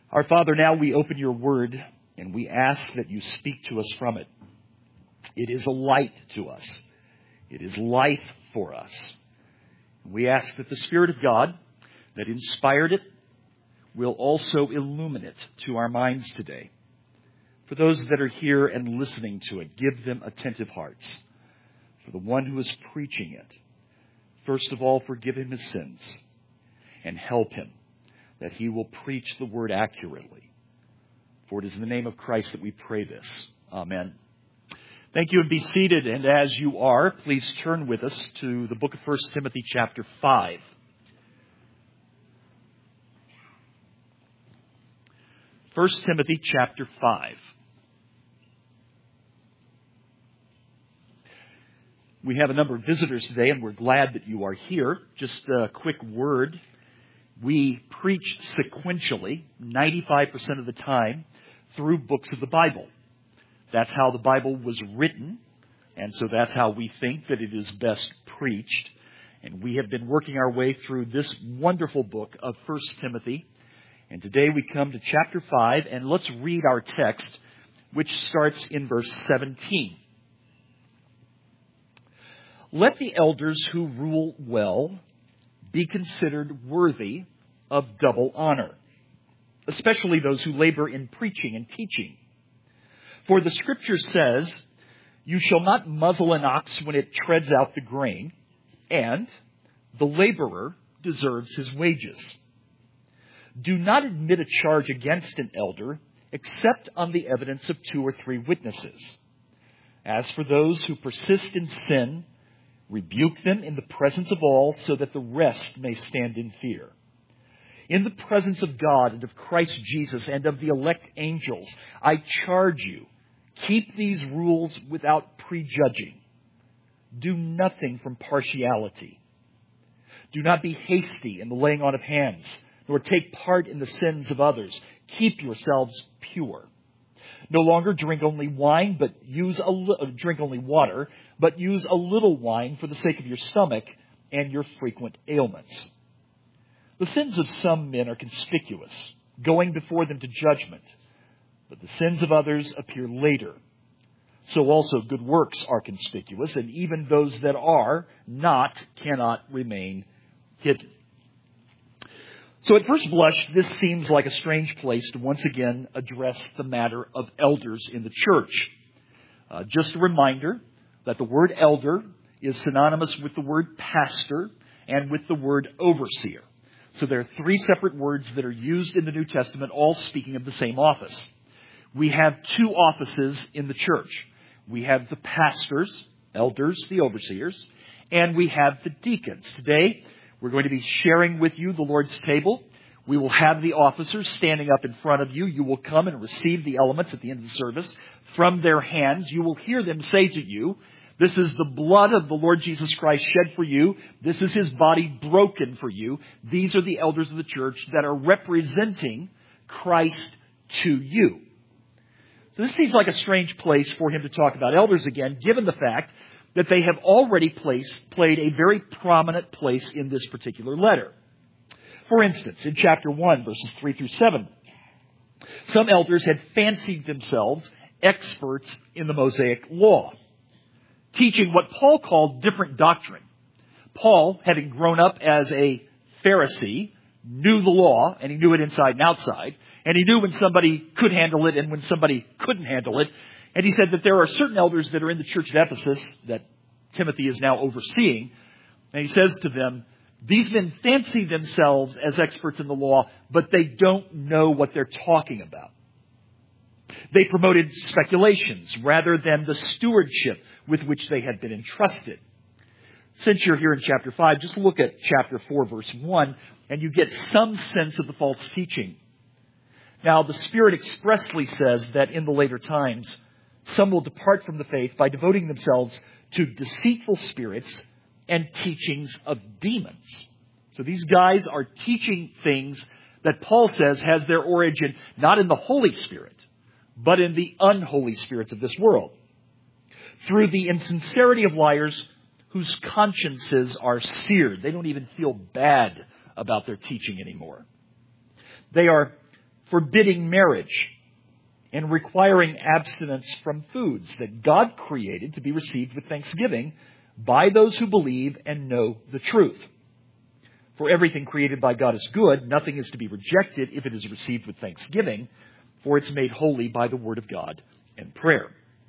Our Father, now we open your word and we ask that you speak to us from it. It is a light to us. It is life for us. We ask that the Spirit of God that inspired it will also illumine it to our minds today. For those that are here and listening to it, give them attentive hearts. For the one who is preaching it, first of all, forgive him his sins and help him that he will preach the word accurately. For it is in the name of Christ that we pray this. Amen. Thank you, and be seated. And as you are, please turn with us to the book of 1 Timothy chapter 5. 1 Timothy chapter 5. We have a number of visitors today, and we're glad that you are here. Just a quick word. We preach sequentially, 95% of the time, through books of the Bible. That's how the Bible was written, and so that's how we think that it is best preached. And we have been working our way through this wonderful book of 1 Timothy. And today we come to chapter 5, and let's read our text, which starts in verse 17. Let the elders who rule well be considered worthy of double honor, especially those who labor in preaching and teaching. For the Scripture says, "You shall not muzzle an ox when it treads out the grain, and the laborer deserves his wages. Do not admit a charge against an elder except on the evidence of 2 or 3 witnesses. As for those who persist in sin, rebuke them in the presence of all so that the rest may stand in fear. In the presence of God and of Christ Jesus and of the elect angels, I charge you, keep these rules without prejudging. Do nothing from partiality. Do not be hasty in the laying on of hands, nor take part in the sins of others. Keep yourselves pure. No longer drink only wine, but drink only water, but use a little wine for the sake of your stomach and your frequent ailments. The sins of some men are conspicuous, going before them to judgment, but the sins of others appear later. So also good works are conspicuous, and even those that are not cannot remain hidden." So at first blush, this seems like a strange place to once again address the matter of elders in the church. Just a reminder that the word elder is synonymous with the word pastor and with the word overseer. So there are 3 separate words that are used in the New Testament, all speaking of the same office. We have 2 offices in the church. We have the pastors, elders, the overseers, and we have the deacons. Today, we're going to be sharing with you the Lord's table. We will have the officers standing up in front of you. You will come and receive the elements at the end of the service from their hands. You will hear them say to you, "This is the blood of the Lord Jesus Christ shed for you. This is his body broken for you." These are the elders of the church that are representing Christ to you. So this seems like a strange place for him to talk about elders again, given the fact that they have already played a very prominent place in this particular letter. For instance, in chapter 1, verses 3 through 7, some elders had fancied themselves experts in the Mosaic law, teaching what Paul called different doctrine. Paul, having grown up as a Pharisee, knew the law, and he knew it inside and outside, and he knew when somebody could handle it and when somebody couldn't handle it. And he said that there are certain elders that are in the church of Ephesus that Timothy is now overseeing. And he says to them, these men fancy themselves as experts in the law, but they don't know what they're talking about. They promoted speculations rather than the stewardship with which they had been entrusted. Since you're here in chapter 5, just look at chapter 4, verse 1, and you get some sense of the false teaching. Now, the Spirit expressly says that in the later times, some will depart from the faith by devoting themselves to deceitful spirits and teachings of demons. So these guys are teaching things that Paul says has their origin not in the Holy Spirit, but in the unholy spirits of this world. Through the insincerity of liars whose consciences are seared. They don't even feel bad about their teaching anymore. They are forbidding marriage, and requiring abstinence from foods that God created to be received with thanksgiving by those who believe and know the truth. For everything created by God is good. Nothing is to be rejected if it is received with thanksgiving, for it's made holy by the word of God and prayer.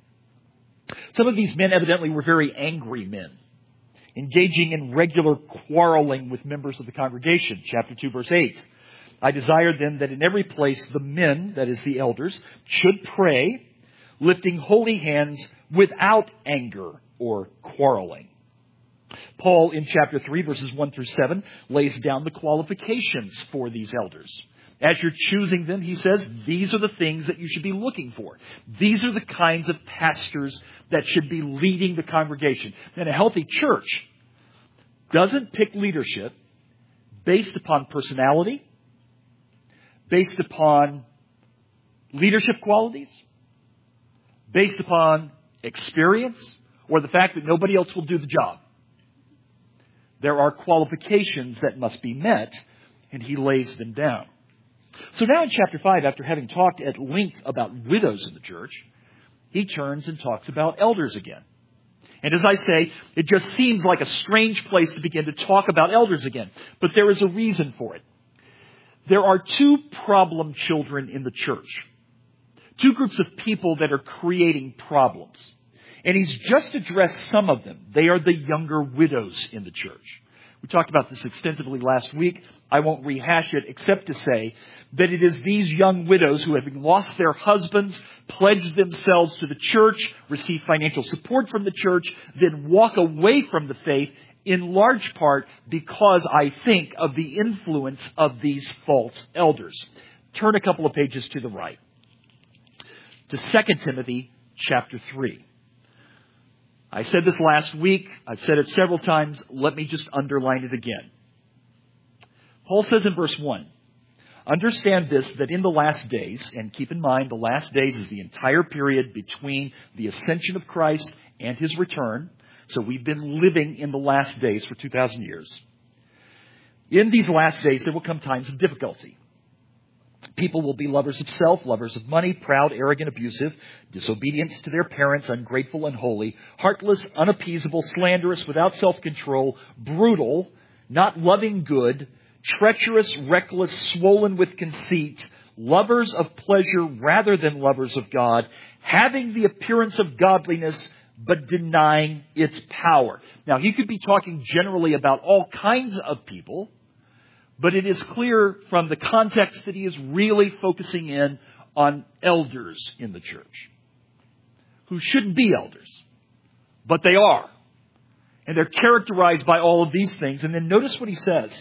Some of these men evidently were very angry men, engaging in regular quarreling with members of the congregation. Chapter 2, verse 8. I desire then that in every place the men, that is the elders, should pray, lifting holy hands without anger or quarreling. Paul, in chapter 3, verses 1 through 7, lays down the qualifications for these elders. As you're choosing them, he says, these are the things that you should be looking for. These are the kinds of pastors that should be leading the congregation. And a healthy church doesn't pick leadership based upon personality, based upon leadership qualities, based upon experience, or the fact that nobody else will do the job. There are qualifications that must be met, and he lays them down. So now in chapter 5, after having talked at length about widows in the church, he turns and talks about elders again. And as I say, it just seems like a strange place to begin to talk about elders again. But there is a reason for it. There are two problem children in the church. Two groups of people that are creating problems. And he's just addressed some of them. They are the younger widows in the church. We talked about this extensively last week. I won't rehash it except to say that it is these young widows who, having lost their husbands, pledged themselves to the church, receive financial support from the church, then walk away from the faith, in large part because, I think, of the influence of these false elders. Turn a couple of pages to the right. To 2 Timothy chapter 3. I said this last week. I've said it several times. Let me just underline it again. Paul says in verse 1, understand this, that in the last days, and keep in mind the last days is the entire period between the ascension of Christ and his return. So we've been living in the last days for 2,000 years. In these last days, there will come times of difficulty. People will be lovers of self, lovers of money, proud, arrogant, abusive, disobedient to their parents, ungrateful, unholy, heartless, unappeasable, slanderous, without self-control, brutal, not loving good, treacherous, reckless, swollen with conceit, lovers of pleasure rather than lovers of God, having the appearance of godliness, but denying its power. Now, he could be talking generally about all kinds of people, but it is clear from the context that he is really focusing in on elders in the church, who shouldn't be elders, but they are. And they're characterized by all of these things. And then notice what he says.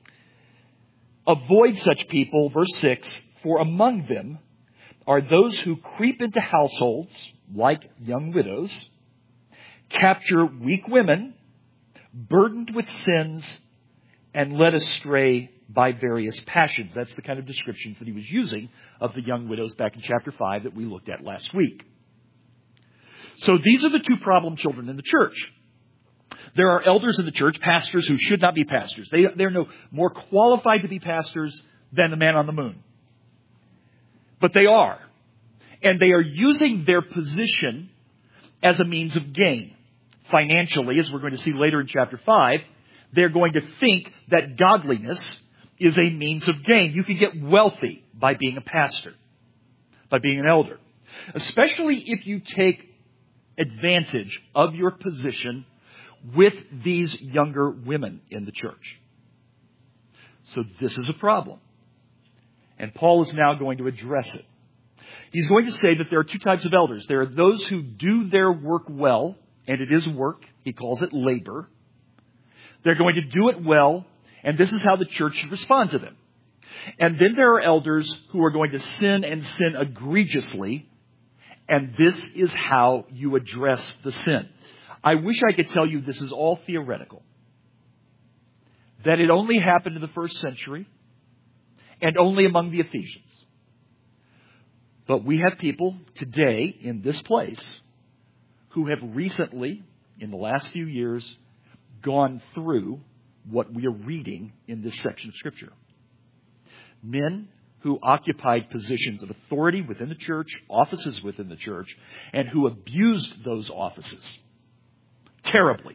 Avoid such people, verse 6, for among them are those who creep into households, like young widows, capture weak women, burdened with sins, and led astray by various passions. That's the kind of descriptions that he was using of the young widows back in chapter 5 that we looked at last week. So these are the two problem children in the church. There are elders in the church, pastors who should not be pastors. They're no more qualified to be pastors than the man on the moon. But they are. And they are using their position as a means of gain. Financially, as we're going to see later in chapter 5, they're going to think that godliness is a means of gain. You can get wealthy by being a pastor, by being an elder. Especially if you take advantage of your position with these younger women in the church. So this is a problem. And Paul is now going to address it. He's going to say that there are two types of elders. There are those who do their work well, and it is work. He calls it labor. They're going to do it well, and this is how the church should respond to them. And then there are elders who are going to sin and sin egregiously, and this is how you address the sin. I wish I could tell you this is all theoretical, that it only happened in the first century and only among the Ephesians. But we have people today in this place who have recently, in the last few years, gone through what we are reading in this section of Scripture. Men who occupied positions of authority within the church, offices within the church, and who abused those offices terribly.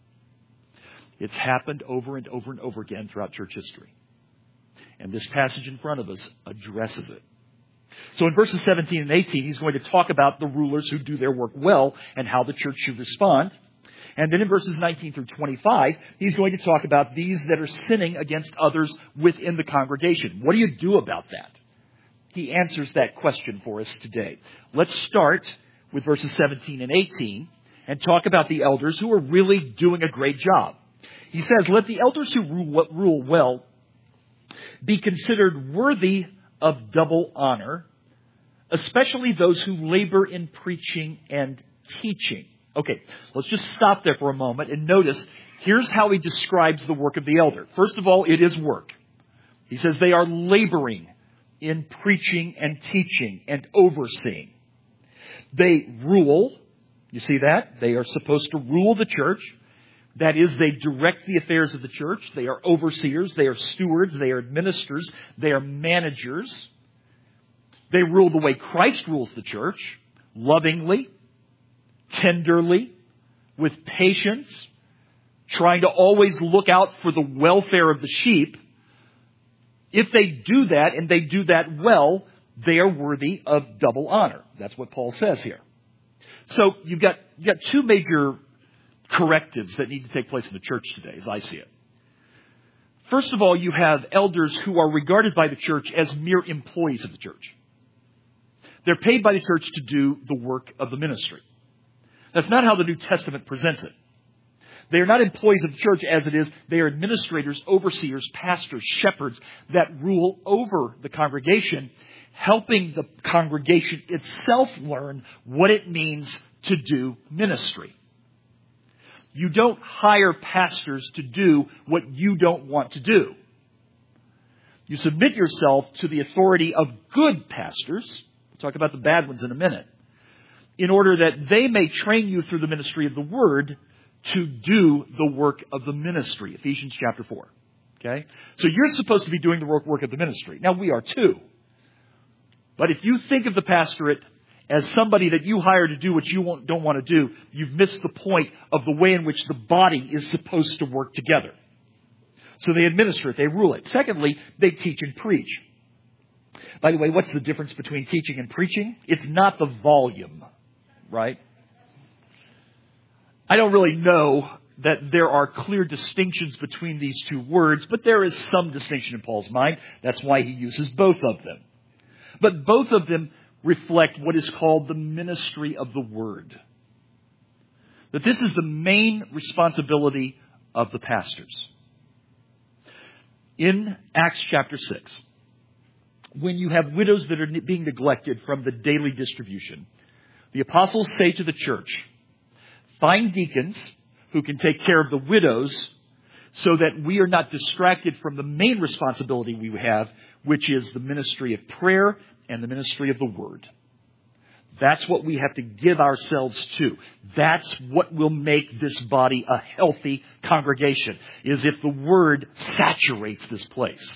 It's happened over and over and over again throughout church history. And this passage in front of us addresses it. So in verses 17 and 18, he's going to talk about the rulers who do their work well and how the church should respond. And then in verses 19 through 25, he's going to talk about these that are sinning against others within the congregation. What do you do about that? He answers that question for us today. Let's start with verses 17 and 18 and talk about the elders who are really doing a great job. He says, "Let the elders who rule well be considered worthy of double honor, especially those who labor in preaching and teaching." Okay, let's just stop there for a moment and notice, here's how he describes the work of the elder. First of all, it is work. He says they are laboring in preaching and teaching and overseeing. They rule. You see that? They are supposed to rule the church. That is, they direct the affairs of the church. They are overseers. They are stewards. They are administrators. They are managers. They rule the way Christ rules the church, lovingly, tenderly, with patience, trying to always look out for the welfare of the sheep. If they do that, and they do that well, they are worthy of double honor. That's what Paul says here. So you've got two major correctives that need to take place in the church today, as I see it. First of all, you have elders who are regarded by the church as mere employees of the church. They're paid by the church to do the work of the ministry. That's not how the New Testament presents it. They are not employees of the church as it is. They are administrators, overseers, pastors, shepherds that rule over the congregation, helping the congregation itself learn what it means to do ministry. You don't hire pastors to do what you don't want to do. You submit yourself to the authority of good pastors. We'll talk about the bad ones in a minute. In order that they may train you through the ministry of the word to do the work of the ministry. Ephesians chapter 4. Okay? So you're supposed to be doing the work of the ministry. Now we are too. But if you think of the pastorate as somebody that you hire to do what you don't want to do, you've missed the point of the way in which the body is supposed to work together. So they administer it, they rule it. Secondly, they teach and preach. By the way, what's the difference between teaching and preaching? It's not the volume, right? I don't really know that there are clear distinctions between these two words, but there is some distinction in Paul's mind. That's why he uses both of them. But both of them reflect what is called the ministry of the word. That this is the main responsibility of the pastors. In Acts chapter 6, when you have widows that are being neglected from the daily distribution, the apostles say to the church, find deacons who can take care of the widows so that we are not distracted from the main responsibility we have, which is the ministry of prayer and the ministry of the word. That's what we have to give ourselves to. That's what will make this body a healthy congregation, is if the word saturates this place.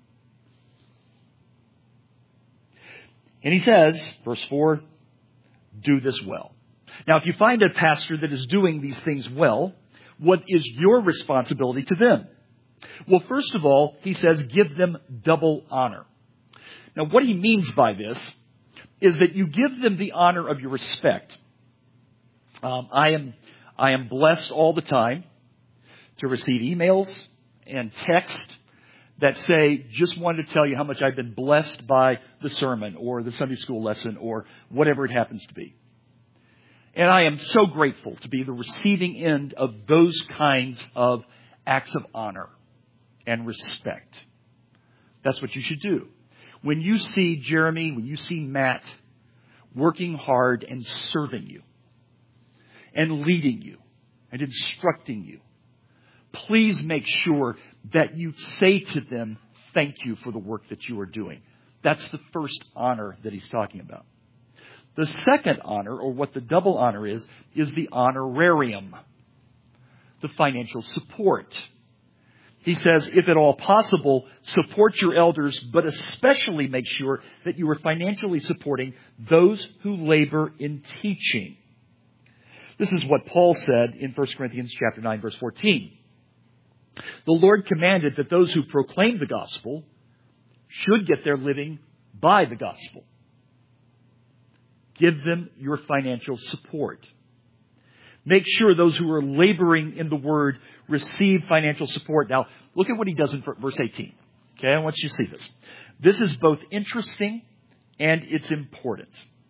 And he says, verse 4, do this well. Now, if you find a pastor that is doing these things well, what is your responsibility to them? Well, first of all, he says, give them double honor. Now, what he means by this is that you give them the honor of your respect. I am blessed all the time to receive emails and text that say, just wanted to tell you how much I've been blessed by the sermon or the Sunday school lesson or whatever it happens to be. And I am so grateful to be the receiving end of those kinds of acts of honor and respect. That's what you should do. When you see Jeremy, when you see Matt working hard and serving you and leading you and instructing you, please make sure that you say to them, thank you for the work that you are doing. That's the first honor that he's talking about. The second honor, or what the double honor is the honorarium, the financial support. He says, if at all possible, support your elders, but especially make sure that you are financially supporting those who labor in teaching. This is what Paul said in 1 Corinthians chapter 9, verse 14. The Lord commanded that those who proclaim the gospel should get their living by the gospel. Give them your financial support. Make sure those who are laboring in the word receive financial support. Now, look at what he does in verse 18. Okay, I want you to see this. This is both interesting and it's important.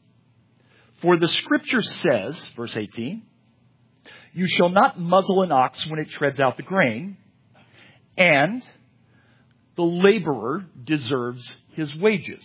For the scripture says, verse 18, you shall not muzzle an ox when it treads out the grain, and the laborer deserves his wages.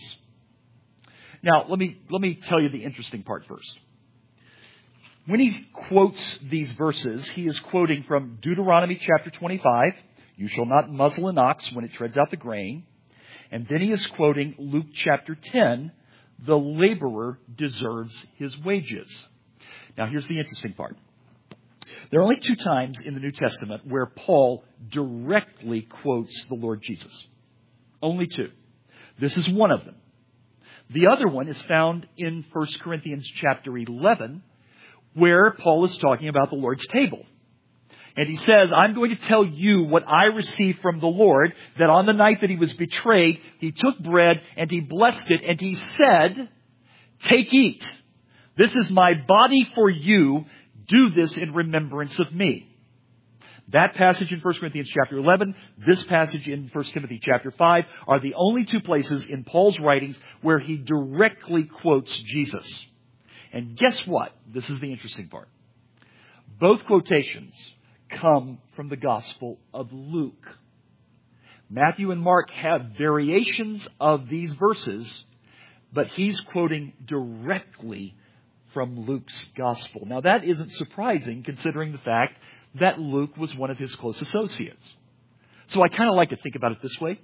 Now, let me tell you the interesting part first. When he quotes these verses, he is quoting from Deuteronomy chapter 25, you shall not muzzle an ox when it treads out the grain. And then he is quoting Luke chapter 10, the laborer deserves his wages. Now, here's the interesting part. There are only 2 times in the New Testament where Paul directly quotes the Lord Jesus. Only 2. This is one of them. The other one is found in 1 Corinthians chapter 11, where Paul is talking about the Lord's table. And he says, I'm going to tell you what I received from the Lord, that on the night that he was betrayed, he took bread and he blessed it and he said, take, eat. This is my body for you. Do this in remembrance of me. That passage in 1 Corinthians chapter 11, this passage in 1 Timothy chapter 5 are the only 2 places in Paul's writings where he directly quotes Jesus. And guess what? This is the interesting part. Both quotations come from the Gospel of Luke. Matthew and Mark have variations of these verses, but he's quoting directly from Luke's Gospel. Now, that isn't surprising considering the fact that Luke was one of his close associates. So I kind of like to think about it this way.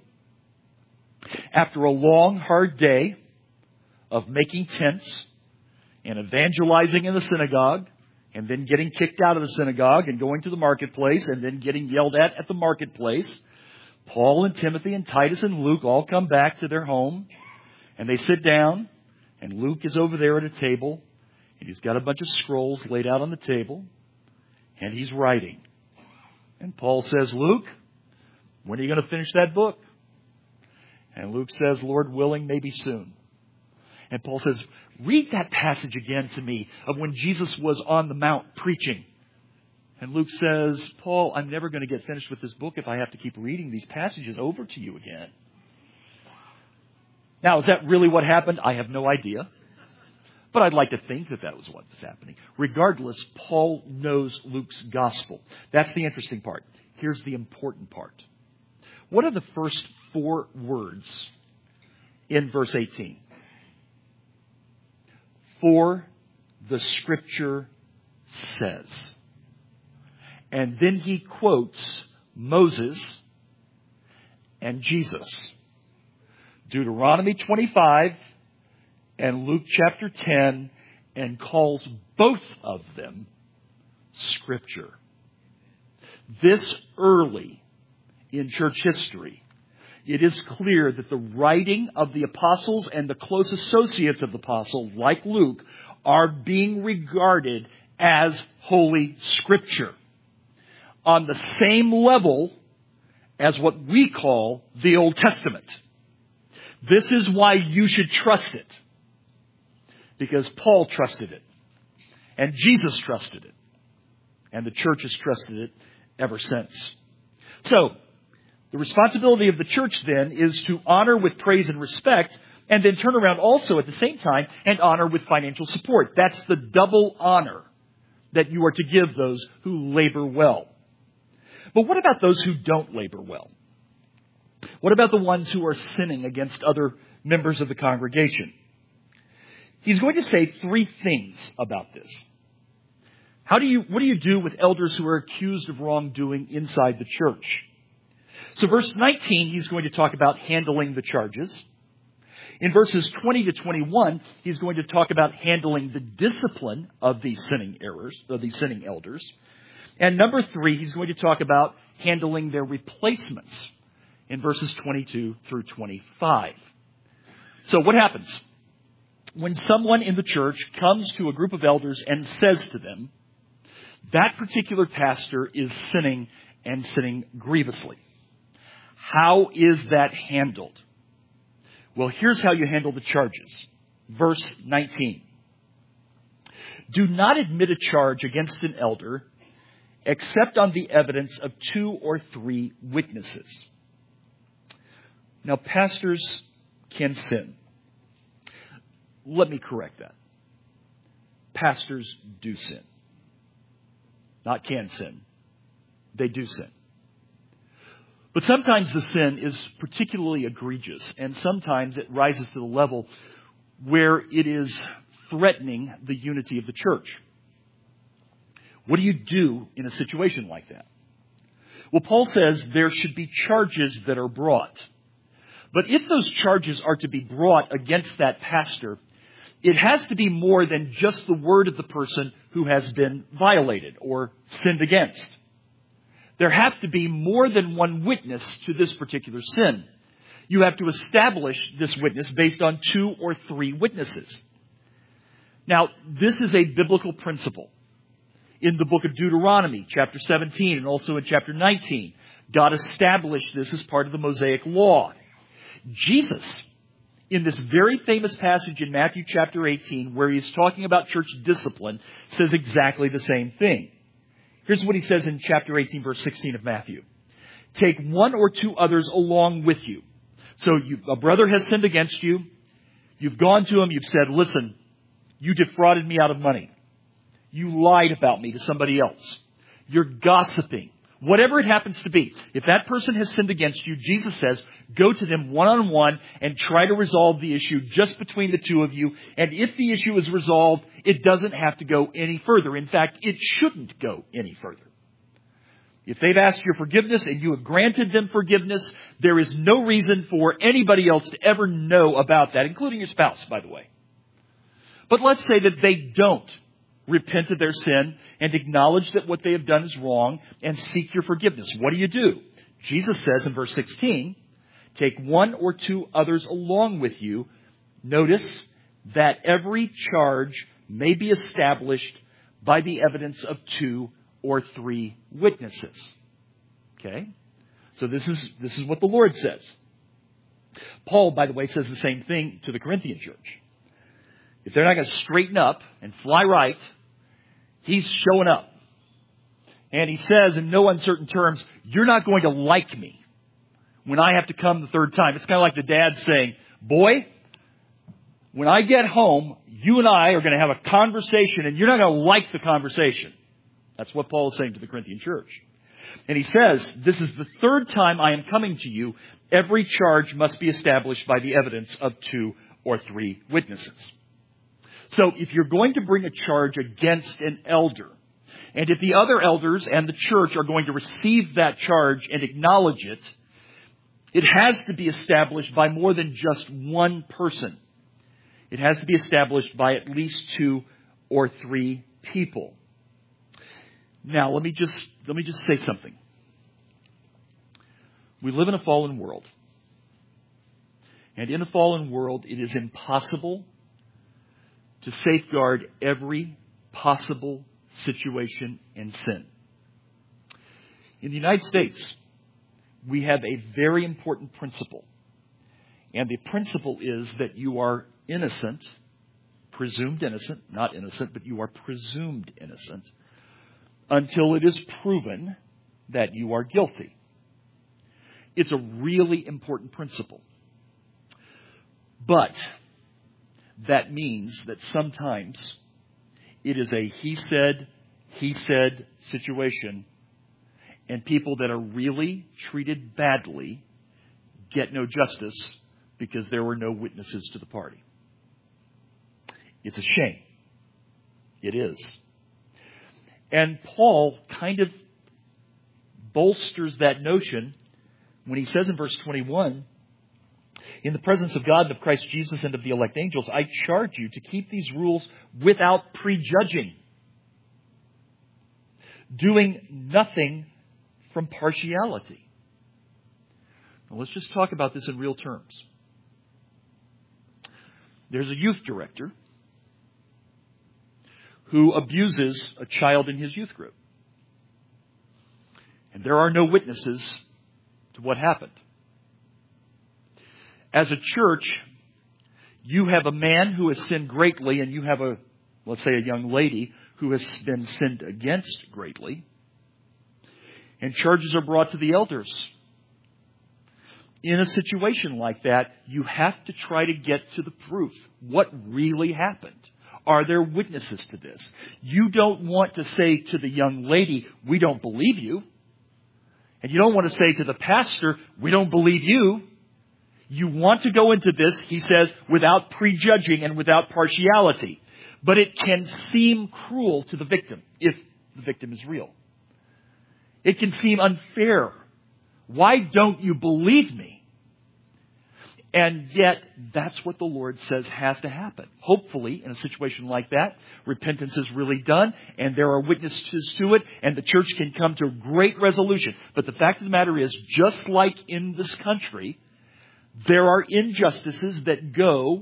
After a long, hard day of making tents and evangelizing in the synagogue, and then getting kicked out of the synagogue and going to the marketplace and then getting yelled at the marketplace, Paul and Timothy and Titus and Luke all come back to their home and they sit down, and Luke is over there at a table and he's got a bunch of scrolls laid out on the table and he's writing. And Paul says, Luke, when are you going to finish that book? And Luke says, Lord willing, maybe soon. And Paul says, read that passage again to me of when Jesus was on the mount preaching. And Luke says, Paul, I'm never going to get finished with this book if I have to keep reading these passages over to you again. Now, is that really what happened? I have no idea. But I'd like to think that was what was happening. Regardless, Paul knows Luke's gospel. That's the interesting part. Here's the important part. What are the first 4 words in verse 18? For the scripture says. And then he quotes Moses and Jesus. Deuteronomy 25 and Luke chapter 10, and calls both of them scripture. This early in church history, it is clear that the writing of the apostles and the close associates of the apostles, like Luke, are being regarded as Holy Scripture on the same level as what we call the Old Testament. This is why you should trust it. Because Paul trusted it. And Jesus trusted it. And the church has trusted it ever since. So, the responsibility of the church then is to honor with praise and respect, and then turn around also at the same time and honor with financial support. That's the double honor that you are to give those who labor well. But what about those who don't labor well? What about the ones who are sinning against other members of the congregation? He's going to say 3 things about this. What do you do with elders who are accused of wrongdoing inside the church? So verse 19, he's going to talk about handling the charges. In verses 20 to 21, he's going to talk about handling the discipline of these sinning elders. And number 3, he's going to talk about handling their replacements in verses 22 through 25. So what happens? When someone in the church comes to a group of elders and says to them, that particular pastor is sinning and sinning grievously. How is that handled? Well, here's how you handle the charges. Verse 19. Do not admit a charge against an elder except on the evidence of 2 or 3 witnesses. Now, pastors can sin. Let me correct that. Pastors do sin. Not can sin. They do sin. But sometimes the sin is particularly egregious, and sometimes it rises to the level where it is threatening the unity of the church. What do you do in a situation like that? Well, Paul says there should be charges that are brought. But if those charges are to be brought against that pastor, it has to be more than just the word of the person who has been violated or sinned against. There have to be more than one witness to this particular sin. You have to establish this witness based on 2 or 3 witnesses. Now, this is a biblical principle. In the book of Deuteronomy, chapter 17, and also in chapter 19, God established this as part of the Mosaic Law. Jesus, in this very famous passage in Matthew chapter 18, where he's talking about church discipline, says exactly the same thing. Here's what he says in chapter 18, verse 16 of Matthew. Take 1 or 2 others along with you. So a brother has sinned against you. You've gone to him. You've said, listen, you defrauded me out of money. You lied about me to somebody else. You're gossiping. Whatever it happens to be. If that person has sinned against you, Jesus says, go to them one-on-one and try to resolve the issue just between the 2 of you. And if the issue is resolved, it doesn't have to go any further. In fact, it shouldn't go any further. If they've asked your forgiveness and you have granted them forgiveness, there is no reason for anybody else to ever know about that, including your spouse, by the way. But let's say that they don't repent of their sin and acknowledge that what they have done is wrong and seek your forgiveness. What do? Jesus says in verse 16, take 1 or 2 others along with you. Notice that every charge may be established by the evidence of 2 or 3 witnesses. Okay? So this is what the Lord says. Paul, by the way, says the same thing to the Corinthian church. If they're not going to straighten up and fly right, he's showing up. And he says in no uncertain terms, you're not going to like me when I have to come the 3rd time. It's kind of like the dad saying, boy, when I get home, you and I are going to have a conversation and you're not going to like the conversation. That's what Paul is saying to the Corinthian church. And he says, this is the 3rd time I am coming to you. Every charge must be established by the evidence of 2 or 3 witnesses. So if you're going to bring a charge against an elder, and if the other elders and the church are going to receive that charge and acknowledge it, it has to be established by more than just one person. It has to be established by at least 2 or 3 people. Now, let me just say something. We live in a fallen world. And in a fallen world, it is impossible to safeguard every possible situation and sin. In the United States, we have a very important principle. And the principle is that you are innocent, presumed innocent, not innocent, but you are presumed innocent until it is proven that you are guilty. It's a really important principle. But that means that sometimes it is a he said situation, and people that are really treated badly get no justice because there were no witnesses to the party. It's a shame. It is. And Paul kind of bolsters that notion when he says in verse 21, in the presence of God and of Christ Jesus and of the elect angels, I charge you to keep these rules without prejudging. doing nothing from partiality. Now, let's just talk about this in real terms. There's a youth director who abuses a child in his youth group. And there are no witnesses to what happened. As a church, you have a man who has sinned greatly, and you have let's say a young lady who has been sinned against greatly. And charges are brought to the elders. In a situation like that, you have to try to get to the proof. What really happened? Are there witnesses to this? You don't want to say to the young lady, we don't believe you. And you don't want to say to the pastor, we don't believe you. You want to go into this, he says, without prejudging and without partiality. But it can seem cruel to the victim if the victim is real. It can seem unfair. Why don't you believe me? And yet, that's what the Lord says has to happen. Hopefully, in a situation like that, repentance is really done, and there are witnesses to it, and the church can come to a great resolution. But the fact of the matter is, just like in this country, there are injustices that go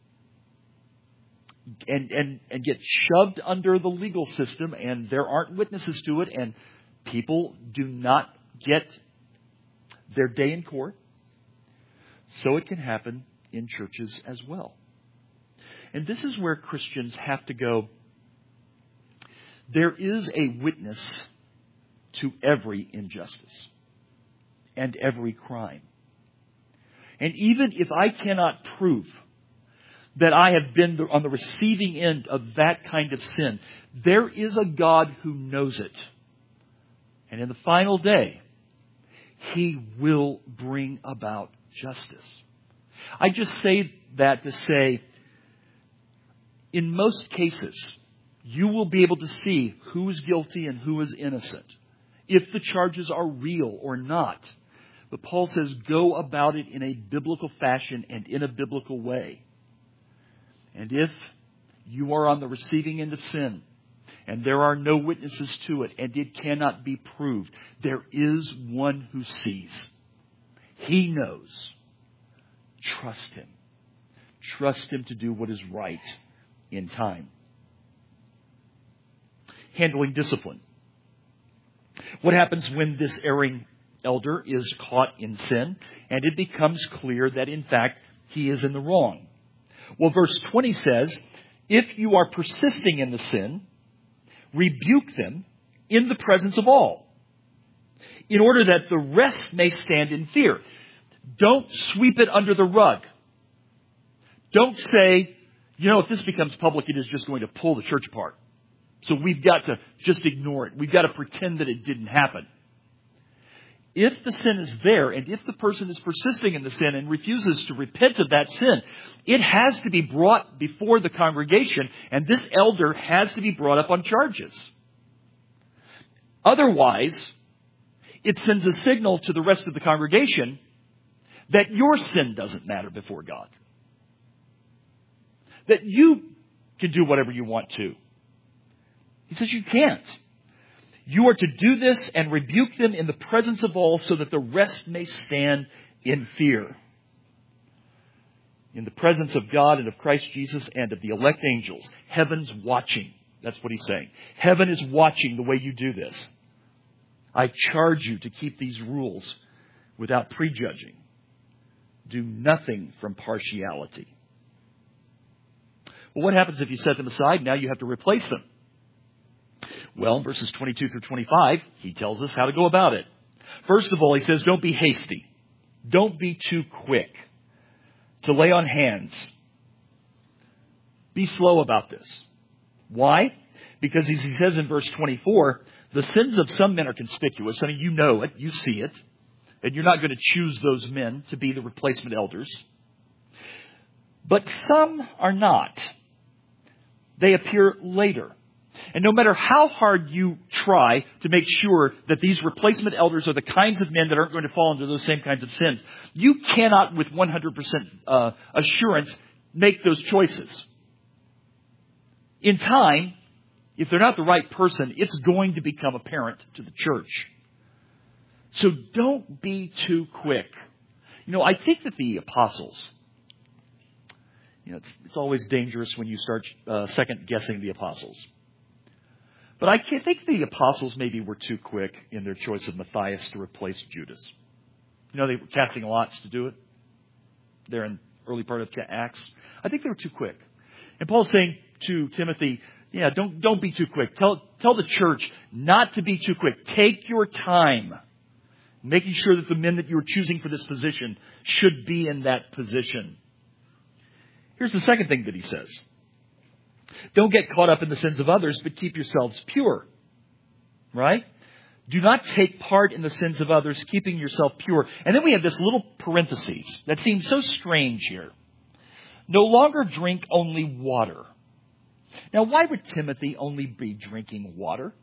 and get shoved under the legal system, and there aren't witnesses to it, and people do not get their day in court. So it can happen in churches as well. And this is where Christians have to go. There is a witness to every injustice and every crime. And even if I cannot prove that I have been on the receiving end of that kind of sin, there is a God who knows it. And in the final day, He will bring about justice. I just say that to say, in most cases, you will be able to see who is guilty and who is innocent, if the charges are real or not. But Paul says, go about it in a biblical fashion and in a biblical way. And if you are on the receiving end of sin, and there are no witnesses to it, and it cannot be proved, there is one who sees. He knows. Trust Him. Trust Him to do what is right in time. Handling discipline. What happens when this erring elder is caught in sin, and it becomes clear that, in fact, he is in the wrong? Well, verse 20 says, if you are persisting in the sin, rebuke them in the presence of all, in order that the rest may stand in fear. Don't sweep it under the rug. Don't say, if this becomes public, it is just going to pull the church apart. So we've got to just ignore it. We've got to pretend that it didn't happen. If the sin is there, and if the person is persisting in the sin and refuses to repent of that sin, it has to be brought before the congregation, and this elder has to be brought up on charges. Otherwise, it sends a signal to the rest of the congregation that your sin doesn't matter before God. That you can do whatever you want to. He says you can't. You are to do this and rebuke them in the presence of all, so that the rest may stand in fear. In the presence of God and of Christ Jesus and of the elect angels. Heaven's watching. That's what he's saying. Heaven is watching the way you do this. I charge you to keep these rules without prejudging. Do nothing from partiality. Well, what happens if you set them aside? Now you have to replace them. Well, verses 22 through 25, he tells us how to go about it. First of all, he says, don't be hasty. Don't be too quick to lay on hands. Be slow about this. Why? Because as he says in verse 24, the sins of some men are conspicuous. I mean, you know it. You see it. And you're not going to choose those men to be the replacement elders. But some are not. They appear later. And no matter how hard you try to make sure that these replacement elders are the kinds of men that aren't going to fall into those same kinds of sins, you cannot with 100% assurance make those choices. In time, if they're not the right person, it's going to become apparent to the church. So don't be too quick. I think that the apostles, it's always dangerous when you start second-guessing the apostles. But I think the apostles maybe were too quick in their choice of Matthias to replace Judas. They were casting lots to do it. They're in early part of Acts. I think they were too quick. And Paul's saying to Timothy, don't be too quick. Tell the church not to be too quick. Take your time, making sure that the men that you're choosing for this position should be in that position. Here's the second thing that he says. Don't get caught up in the sins of others, but keep yourselves pure. Right? Do not take part in the sins of others, keeping yourself pure. And then we have this little parenthesis that seems so strange here. No longer drink only water. Now, why would Timothy only be drinking water?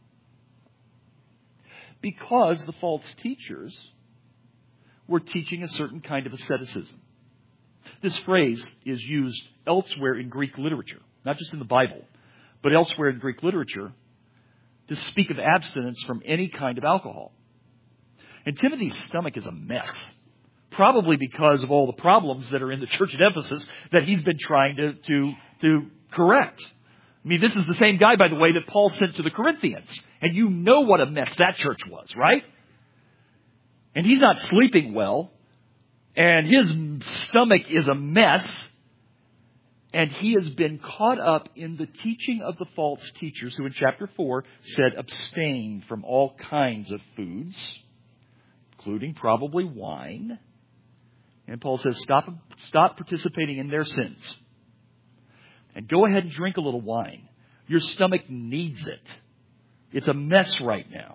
Because the false teachers were teaching a certain kind of asceticism. This phrase is used elsewhere in Greek literature, not just in the Bible, but elsewhere in Greek literature, to speak of abstinence from any kind of alcohol. And Timothy's stomach is a mess, probably because of all the problems that are in the church at Ephesus that he's been trying to correct. I mean, this is the same guy, by the way, that Paul sent to the Corinthians. And you know what a mess that church was, right? And he's not sleeping well. And his stomach is a mess. And he has been caught up in the teaching of the false teachers who in chapter 4 said abstain from all kinds of foods, including probably wine. And Paul says stop participating in their sins. And go ahead and drink a little wine. Your stomach needs it. It's a mess right now.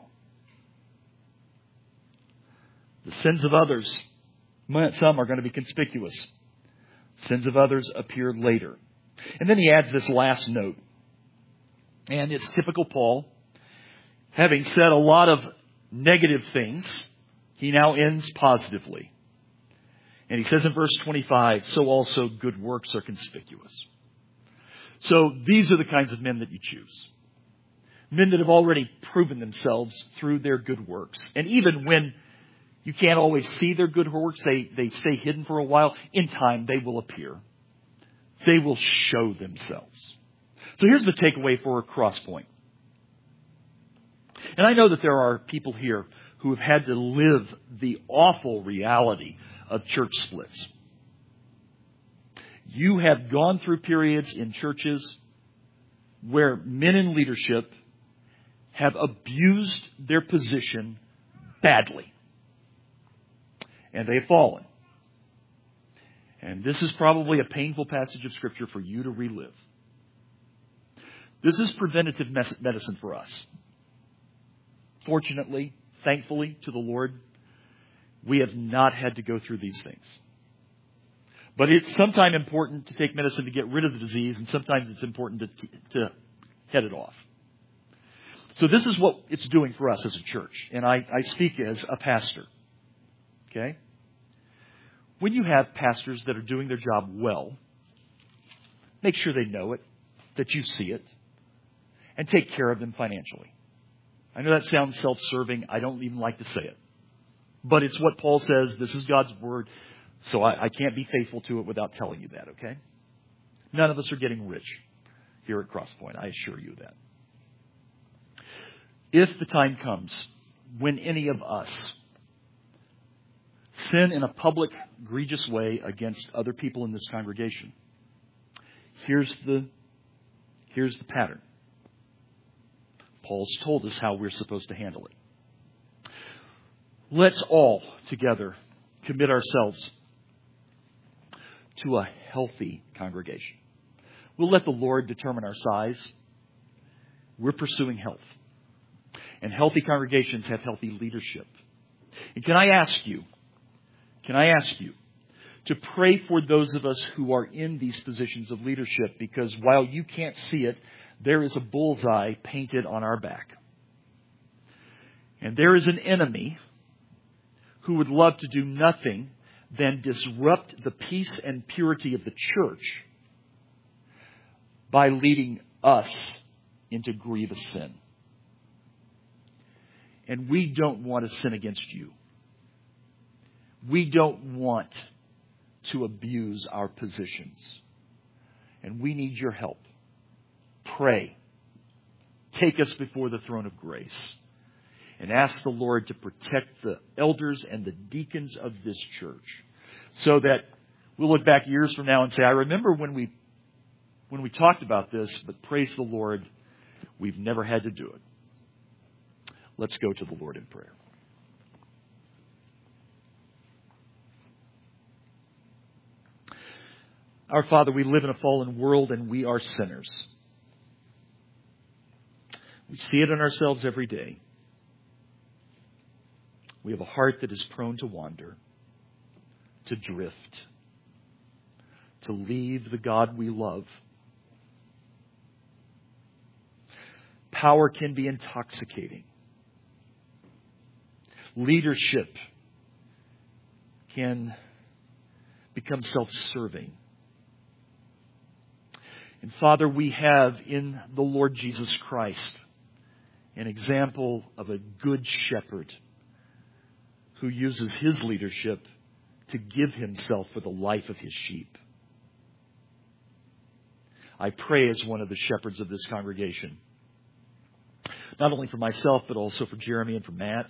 The sins of others, some are going to be conspicuous. Sins of others appear later. And then he adds this last note. And it's typical Paul. Having said a lot of negative things, he now ends positively. And he says in verse 25, so also good works are conspicuous. So these are the kinds of men that you choose. Men that have already proven themselves through their good works. And even when you can't always see their good works, they stay hidden for a while. In time, they will appear. They will show themselves. So here's the takeaway for Crosspoint. And I know that there are people here who have had to live the awful reality of church splits. You have gone through periods in churches where men in leadership have abused their position badly. And they have fallen. And this is probably a painful passage of Scripture for you to relive. This is preventative medicine for us. Fortunately, thankfully to the Lord, we have not had to go through these things. But it's sometimes important to take medicine to get rid of the disease, and sometimes it's important to head it off. So this is what it's doing for us as a church. And I speak as a pastor. Okay? When you have pastors that are doing their job well, make sure they know it, that you see it, and take care of them financially. I know that sounds self-serving. I don't even like to say it. But it's what Paul says. This is God's word. So I can't be faithful to it without telling you that, okay? None of us are getting rich here at Crosspoint. I assure you that. If the time comes when any of us sin in a public, egregious way against other people in this congregation, here's the pattern. Paul's told us how we're supposed to handle it. Let's all together commit ourselves to a healthy congregation. We'll let the Lord determine our size. We're pursuing health. And healthy congregations have healthy leadership. And can I ask you to pray for those of us who are in these positions of leadership, because while you can't see it, there is a bullseye painted on our back. And there is an enemy who would love to do nothing than disrupt the peace and purity of the church by leading us into grievous sin. And we don't want to sin against you. We don't want to abuse our positions. And we need your help. Pray. Take us before the throne of grace. And ask the Lord to protect the elders and the deacons of this church. So that we'll look back years from now and say, I remember when we talked about this, but praise the Lord, we've never had to do it. Let's go to the Lord in prayer. Our Father, we live in a fallen world and we are sinners. We see it in ourselves every day. We have a heart that is prone to wander, to drift, to leave the God we love. Power can be intoxicating. Leadership can become self-serving. And Father, we have in the Lord Jesus Christ an example of a good shepherd who uses his leadership to give himself for the life of his sheep. I pray as one of the shepherds of this congregation, not only for myself, but also for Jeremy and for Matt.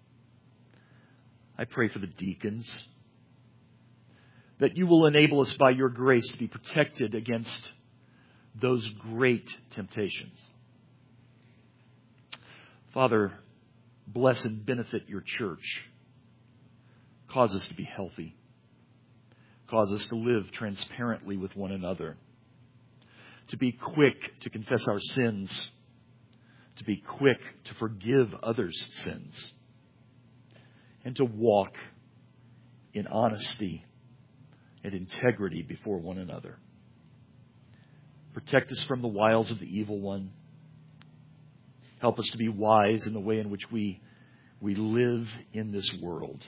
I pray for the deacons, that you will enable us by your grace to be protected against those great temptations. Father, bless and benefit your church. Cause us to be healthy. Cause us to live transparently with one another. To be quick to confess our sins. To be quick to forgive others' sins. And to walk in honesty and integrity before one another. Protect us from the wiles of the evil one. Help us to be wise in the way in which we live in this world.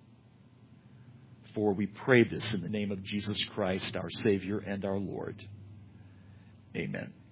For we pray this in the name of Jesus Christ, our Savior and our Lord. Amen.